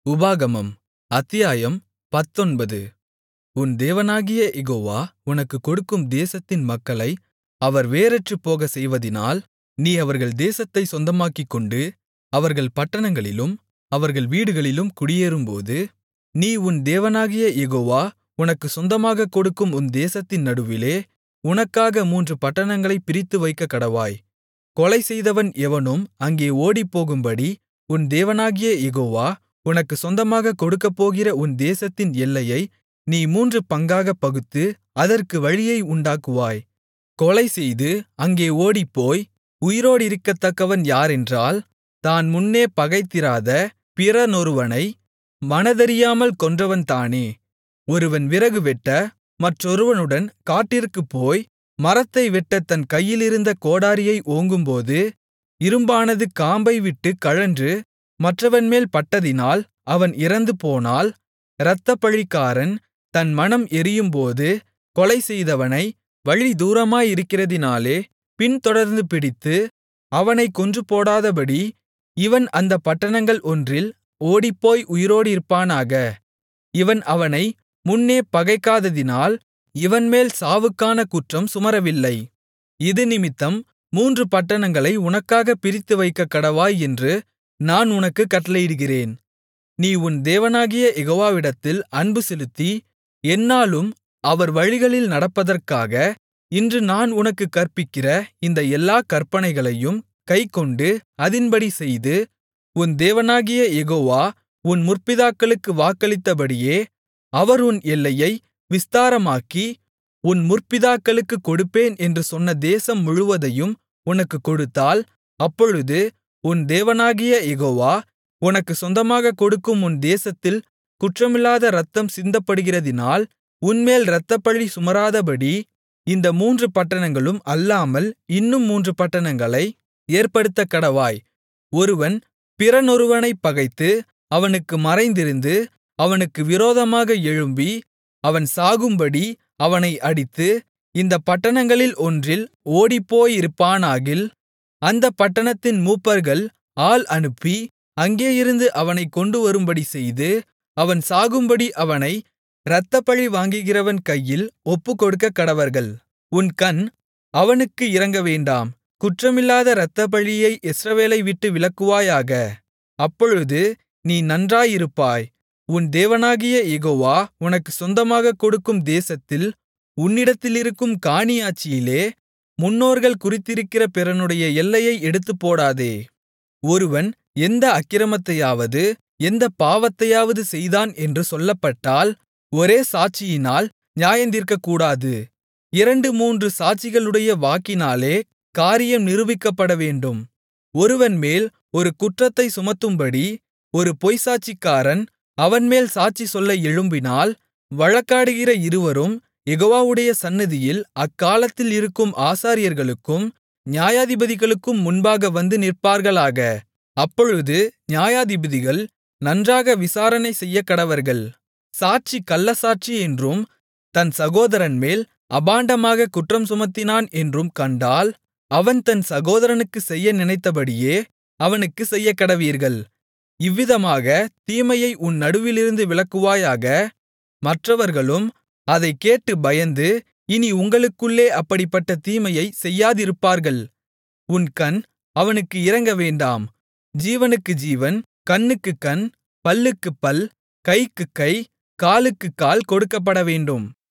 உபாகமம் அத்தியாயம் 19. உன் தேவனாகிய யெகோவா உனக்குக் கொடுக்கும் தேசத்தின் மக்களை அவர் வேரற்றுப்போகச் செய்வதினால் நீ அவர்கள் தேசத்தைச் சொந்தமாக்கிக்கொண்டு அவர்கள் பட்டணங்களிலும் அவர்கள் வீடுகளிலும் குடியேறும்போது, நீ உன் தேவனாகிய யெகோவா உனக்குச் சொந்தமாகக் கொடுக்கும் உன் தேசத்தின் நடுவிலே உனக்காக மூன்று பட்டணங்களைப் பிரித்து வைக்கக்கடவாய். கொலைசெய்தவன் எவனும் அங்கே ஓடிப்போகும்படி உன் தேவனாகிய யெகோவா உனக்குச் சொந்தமாகக் கொடுக்கப்போகிற உன் தேசத்தின் எல்லையை நீ மூன்று பங்காகப் பகுத்து அதற்கு வழியை உண்டாக்குவாய். கொலைசெய்து அங்கே ஓடிப்போய் உயிரோடிருக்கத்தக்கவன் யாரென்றால், தான் முன்னே பகைத்திராத பிறனொருவனை மனதறியாமல் கொன்றவன்தானே. ஒருவன் விறகு வெட்ட மற்றொருவனுடன் காட்டிற்குப் போய் மரத்தை வெட்டத் தன் கையிலிருந்த கோடாரியை ஓங்கும்போது, இரும்பானது காம்பை விட்டுக் கழன்று மற்றவன்மேல் பட்டதினால் அவன் இறந்துபோனால், இரத்தப்பழிக்காரன் தன் மனம் எரியும்போது கொலைசெய்தவனை வழி தூரமாயிருக்கிறதினாலே பின்தொடர்ந்து பிடித்து அவனைக் கொன்றுபோடாதபடி இவன் அந்தப் பட்டணங்கள் ஒன்றில் ஓடிப்போய் உயிரோடிருப்பானாக. இவன் அவனை முன்னே பகைக்காததினால் இவன்மேல் சாவுக்கான குற்றம் சுமரவில்லை. இதினிமித்தம் மூன்று பட்டணங்களை உனக்காகப் பிரித்து வைக்கக்கடவாய் என்று நான் உனக்குக் கட்டளையிடுகிறேன். நீ உன் தேவனாகிய யெகோவாவிடத்தில் அன்பு செலுத்தி எந்நாளும் அவர் வழிகளில் நடப்பதற்காக இன்று நான் உனக்குக் கற்பிக்கிற இந்த எல்லாக் கற்பனைகளையும் கைக்கொண்டு அதின்படி செய்து, உன் தேவனாகிய யெகோவா உன் முற்பிதாக்களுக்கு வாக்களித்தபடியே அவர் உன் எல்லையை விஸ்தாரமாக்கி உன் முற்பிதாக்களுக்குக் கொடுப்பேன் என்று சொன்ன தேசம் முழுவதையும் உனக்குக் கொடுத்தால், அப்பொழுது உன் தேவனாகிய யெகோவா உனக்குச் சொந்தமாகக் கொடுக்கும் உன் தேசத்தில் குற்றமில்லாத இரத்தம் சிந்தப்படுகிறதினால் உன்மேல் இரத்தப்பழி சுமராதபடி இந்த மூன்று பட்டணங்களும் அல்லாமல் இன்னும் மூன்று பட்டணங்களை ஏற்படுத்தக்கடவாய். ஒருவன் பிறனொருவனைப் பகைத்து அவனுக்கு மறைந்திருந்து அவனுக்கு விரோதமாக எழும்பி அவன் சாகும்படி அவனை அடித்து இந்தப் பட்டணங்களில் ஒன்றில் ஓடிப்போயிருப்பானாகில், அந்தப் பட்டணத்தின் மூப்பர்கள் ஆள் அனுப்பி அங்கேயிருந்து அவனைக் கொண்டுவரும்படி செய்து, அவன் சாகும்படி அவனை இரத்தப்பழி வாங்குகிறவன் கையில் ஒப்புக்கொடுக்கக்கடவர்கள். உன் கண் அவனுக்கு இரங்கவேண்டாம். குற்றமில்லாத இரத்தப்பழியை இஸ்ரவேலை விட்டு விலக்குவாயாக. அப்பொழுது நீ நன்றாயிருப்பாய். உன் தேவனாகிய யெகோவா உனக்குச் சொந்தமாகக் கொடுக்கும் தேசத்தில் உன்னிடத்திலிருக்கும் காணியாட்சியிலே முன்னோர்கள் குறித்திருக்கிற பிறனுடைய எல்லையை எடுத்துப்போடாதே. ஒருவன் எந்த அக்கிரமத்தையாவது எந்தப் பாவத்தையாவது செய்தான் என்று சொல்லப்பட்டால் ஒரே சாட்சியினால் நியாயந்தீர்க்கக்கூடாது. 2-3 சாட்சிகளுடைய வாக்கினாலே காரியம் நிரூபிக்கப்படவேண்டும். ஒருவன்மேல் ஒரு குற்றத்தைச் சுமத்தும்படி ஒரு பொய்ச்சாட்சிக்காரன் அவன்மேல் சாட்சி சொல்ல எழும்பினால், வழக்காடுகிற இருவரும் யெகோவாவுடைய சந்நிதியில் அக்காலத்தில் இருக்கும் ஆசாரியர்களுக்கும் நியாயாதிபதிகளுக்கும் முன்பாக வந்து நிற்பார்களாக. அப்பொழுது நியாயாதிபதிகள் நன்றாக விசாரணை செய்யக்கடவர்கள். சாட்சி கள்ளச்சாட்சி என்றும் தன் சகோதரன்மேல் அபாண்டமாகக் குற்றம் சுமத்தினான் என்றும் கண்டால், அவன் தன் சகோதரனுக்குச் செய்ய நினைத்தபடியே அவனுக்குச் செய்யக்கடவீர்கள். இவ்விதமாக தீமையை உன் நடுவிலிருந்து விலக்குவாயாக. மற்றவர்களும் அதைக் கேட்டு பயந்து இனி உங்களுக்குள்ளே அப்படிப்பட்ட தீமையைச் செய்யாதிருப்பார்கள். உன் கண் அவனுக்கு இரங்கவேண்டாம். ஜீவனுக்கு ஜீவன், கண்ணுக்குக் கண், பல்லுக்குப் பல், கைக்குக் கை, காலுக்குக் கால் கொடுக்கப்படவேண்டும்.